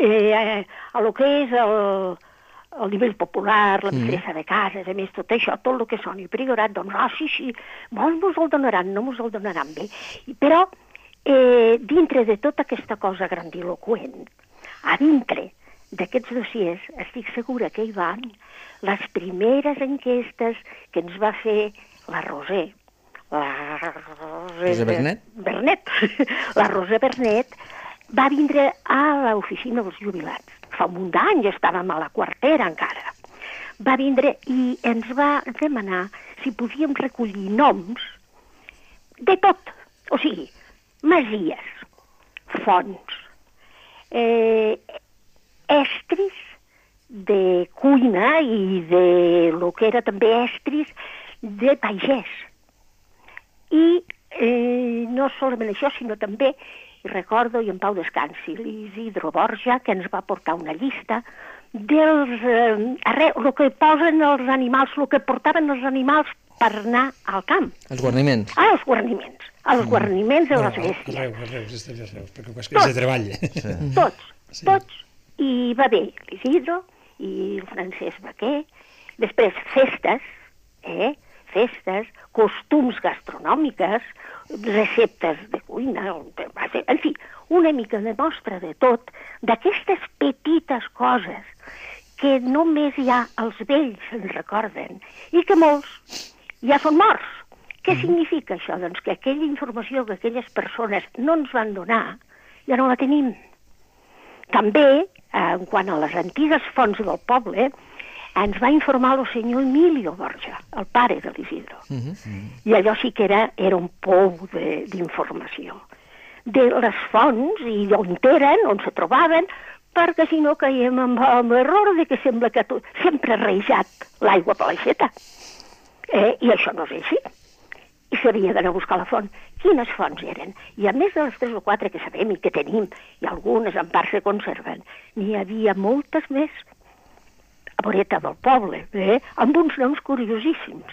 el que és el nivell popular, la mestressa de cases, a més tot això, tot el que soni priorat, doncs, sí, mos el donaran, no mos el donaran bé. Però, dintre de tota aquesta cosa grandiloquent, a dintre d'aquests dossiers, estic segura que hi van les primeres enquestes que ens va fer la Roser. Roser Bernet. La Roser Bernet va vindre a l'oficina dels jubilats. Fa un munt d'anys, estàvem a la quartera encara. Va vindre i ens va demanar si podíem recollir noms de tot. O sigui, masies, fonts, estris de cuina i de lo que era també estris de pagès. I no solament això, sinó també, i recordo, i en Pau descansi, l'Isidro Borja, que ens va portar una llista dels... el que posen els animals, el que portaven els animals per anar al camp. Els guarniments. Els guarniments. Els guarniments de les bèsties. Arreu, perquè és de treball. Tots. I va bé l'Isidro i el Francesc Baquer. Després, festes, festes, costums gastronòmiques, receptes de cuina, en fi, una mica de mostra de tot, d'aquestes petites coses que només ja els vells se'n recorden i que molts ja són morts. Què significa això? Doncs que aquella informació que aquelles persones no ens van donar ja no la tenim. També, en quant a les antigues fonts del poble, ens va informar el senyor Emilio Borja, el pare de l'Isidro. I allò sí que era un pou d'informació. De les fonts i on eren, on se trobaven, perquè si no caiem amb l'error de que sembla que sempre ha rejat l'aigua per l'aixeta. I això no és així. I s'havia d'anar a buscar la font. Quines fonts eren? I a més de les 3 o 4 que sabem i que tenim, i algunes en part se conserven, n'hi havia moltes més a voreta del poble, amb uns noms curiosíssims.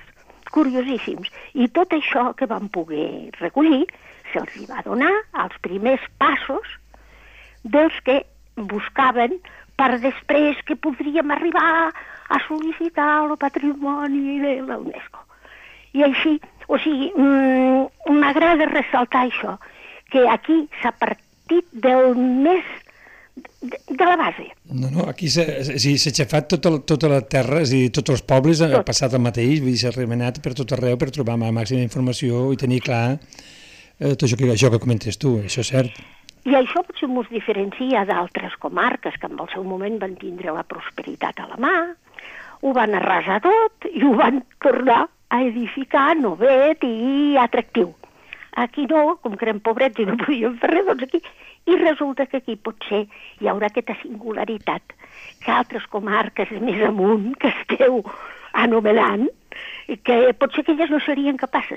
I tot això que van poder recollir se'ls va donar als primers passos dels que buscaven per després que podríem arribar a sol·licitar el patrimoni de la UNESCO. I així, o sigui, m'agrada ressaltar això, que aquí s'ha partit del més de la base. No, aquí s'ha aixafat tota la terra, és a dir, tots els pobles han passat el mateix, vull dir, s'ha remenat per tot arreu per trobar la màxima informació i tenir clar tot això que comentes tu, això és cert. I això potser ens diferencia d'altres comarques que en el seu moment van tindre la prosperitat a la mà, ho van arrasar tot i ho van tornar a edificar novet i atractiu. Aquí no, com que eren pobrets i no podíem fer res, doncs aquí. I resulta que aquí potser hi haurà aquesta singularitat que altres comarques més amunt que esteu anomenant, que potser que elles no serien capaces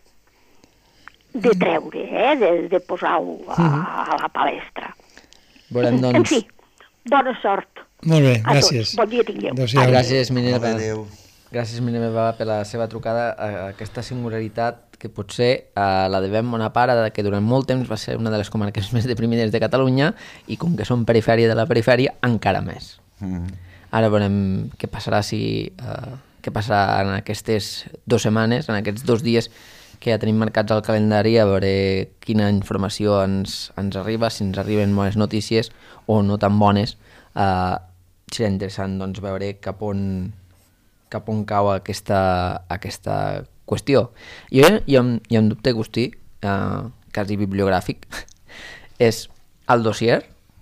de treure, de posar-ho a la palestra. Veurem, doncs... En fi, bona sort. Molt bé, gràcies. Bon dia tingueu. Gràcies, Minerva. Adéu. Gràcies, Minerva, per la seva trucada. Aquesta singularitat que potser la devem bona part que durant molt temps va ser una de les comarques més deprimides de Catalunya i com que són perifèria de la perifèria, encara més. Ara veurem què passarà què passarà en aquestes 2 setmanes, en aquests 2 dies que ja tenim marcats al calendari, a veure quina informació ens arriba, si ens arriben bones notícies o no tan bones. Serà interessant doncs, veure cap on cau aquesta qüestió. Jo hi ha un dubte, Agustí, quasi bibliogràfic, és el dossier,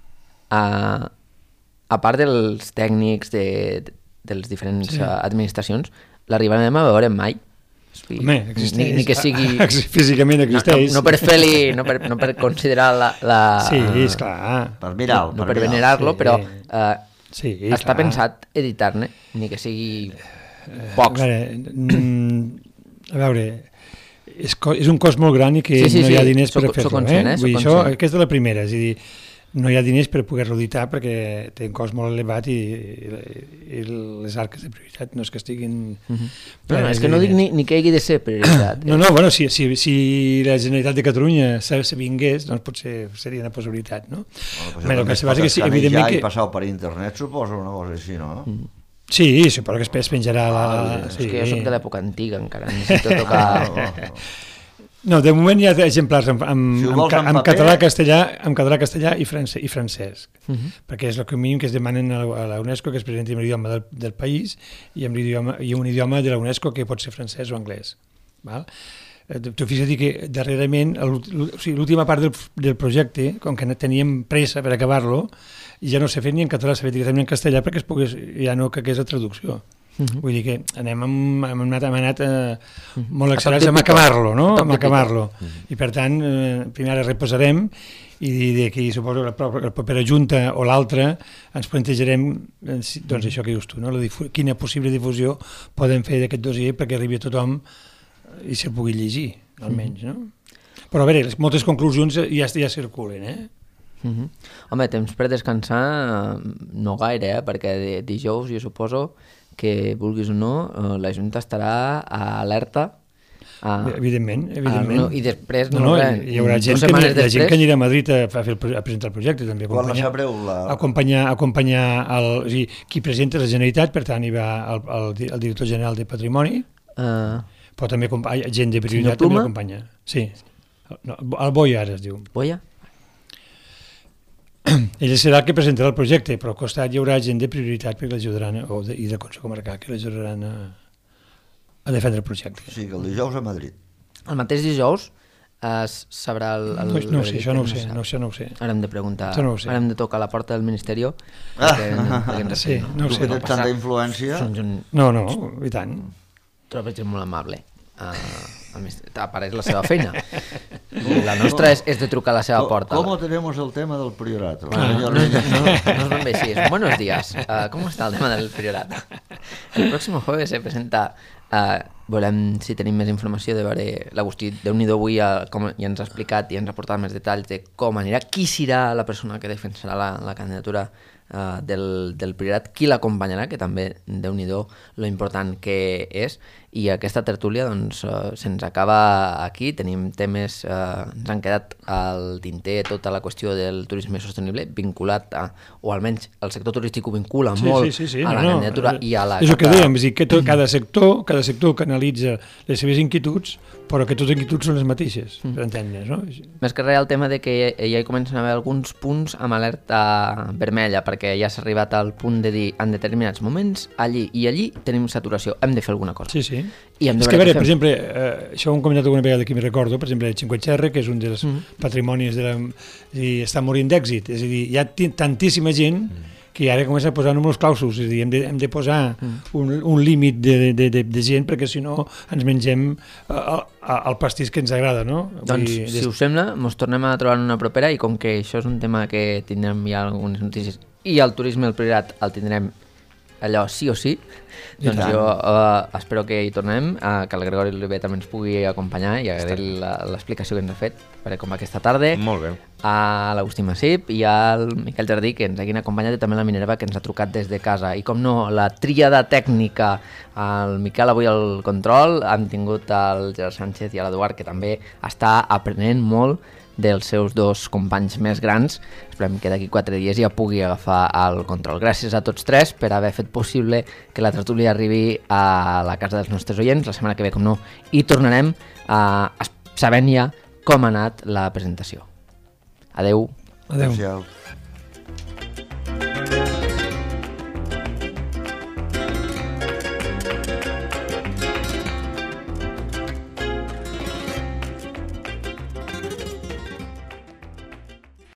a part dels tècnics de les diferents administracions, l'arribarem a veure mai. Home, existeix. Ni que sigui... Físicament existeix. No per fer-li, no per considerar la... Sí, esclar. Per mirar-lo. No per venerar-lo, però està clar. Pensat editar-ne, ni que sigui pocs. A veure, és un cost molt gran i que no hi ha diners per fer-lo. Vull dir, això, aquesta és la primera, és a dir, no hi ha diners per poder-lo editar perquè té un cost molt elevat i les arques de prioritat no és que estiguin... És que no dic ni que hagi de ser prioritat. No, bueno, si la Generalitat de Catalunya s'avingués, doncs potser seria una possibilitat, no? Bueno, que es pot escanejar i passar per internet, suposo, una cosa així, no? Sí, suposo que es penjarà És que jo soc de l'època antiga encara, necessito tocar... No, de moment hi ha exemplars en català, castellà i francès, perquè és el mínim que es demanen a la UNESCO, que es presenti en l'idioma del país i un idioma de la UNESCO que pot ser francès o anglès. Tu fixa't que darrerament, l'última part del projecte, com que teníem pressa per acabar-lo, ja no s'ha fet ni en català, s'ha fet directament en castellà perquè ja no caigués la traducció. Vull dir que hem anat molt accelerats a acabar-lo, no? A acabar-lo. I per tant, primer ara reposarem i d'aquí suposo que la propera junta o l'altra ens plantejarem doncs això que dius tu, no? Quina possible difusió podem fer d'aquest dossier perquè arribi a tothom i se'l pugui llegir, almenys, no? Però a veure, moltes conclusions ja circulen, Home, temps per descansar no gaire, perquè dijous jo suposo que vulguis o no, la Junta estarà alerta. Evidentment. I després... Hi haurà gent que anirà a Madrid a presentar el projecte, també. Acompanyar qui presenta la Generalitat, per tant, hi va el director general de Patrimoni, però també gent de prioritat també l'acompanya. Sí, el Boia ara es diu. Boia? Ell serà el que presentarà el projecte, però al costat hi haurà gent de prioritat que l'ajudaran, i del Consell Comarcal, que l'ajudaran a defendre el projecte. Sí, que el dijous a Madrid. El mateix dijous es sabrà el... No ho sé, això no ho sé. Ara hem de preguntar, no sé. Ara hem de tocar a la porta del Ministeri. Sí, no ho sé. Tu tens tanta influència? No, i tant. Trobo gent molt amable. Apareix la seva feina. La nostra és de trucar a la seva porta. ¿Cómo tenemos el tema del priorato? No es ben bé així. Buenos días. ¿Cómo está el tema del priorato? El próximo jueves se presenta... volem, si tenim més informació, de veure l'Agustí, Déu-n'hi-do avui ja ens ha explicat i ens ha portat més detalls de com anirà, qui serà la persona que defensarà la candidatura del priorat, qui l'acompanyarà, que també, Déu-n'hi-do, lo important que és. I aquesta tertúlia doncs, se'ns acaba aquí, tenim temes, ens han quedat al tinter tota la qüestió del turisme sostenible vinculat a, o almenys el sector turístic ho vincula molt a la candidatura i a la... És el que dèiem, és dir, que cada sector canalitza les seves inquietuds, però que totes les inquietuds són les mateixes, per entendre's, no? Més que res el tema de que ja hi comencen a haver alguns punts amb alerta vermella, perquè ja s'ha arribat al punt de dir en determinats moments, allí i allí tenim saturació, hem de fer alguna cosa. Sí. I és que, a veure, per exemple, això ho hem comentat alguna vegada que m'hi recordo, per exemple, el Cinquecerre, que és un dels patrimonis i està morint d'èxit, és a dir, hi ha tantíssima gent que ara comença a posar números clausos, és a dir, hem de posar un límit de gent perquè si no ens mengem el pastís que ens agrada, no? Doncs, si us sembla, ens tornem a trobar en una propera i com que això és un tema que tindrem ja algunes notícies i el turisme al priorat el tindrem allò sí o sí, doncs jo espero que hi tornem, que el Gregori Oliver també ens pugui acompanyar i agrair l'explicació que ens ha fet per com va aquesta tarda. Molt bé. A l'Agustí Massip i al Miquel Jardí, que ens hagin acompanyat, i també la Minerva, que ens ha trucat des de casa. I com no, la tríada tècnica, el Miquel avui al control, han tingut el Gerard Sánchez i l'Eduard, que també està aprenent molt dels seus dos companys més grans. Esperem que d'aquí 4 dies ja pugui agafar el control. Gràcies a tots tres per haver fet possible que la tertúlia arribi a la casa dels nostres oients. La setmana que ve, com no, hi tornarem sabent ja com ha anat la presentació. Adeu. Adeu.